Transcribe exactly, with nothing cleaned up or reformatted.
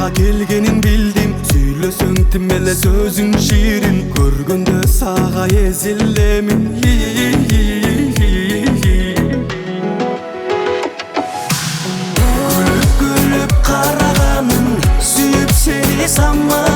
Мага келгенин билдим, сүйлөсөң тим эле сөзүң ширин, көргөндө сага эзилемин. Күлүп күлүп караганың, сүйүп сени самма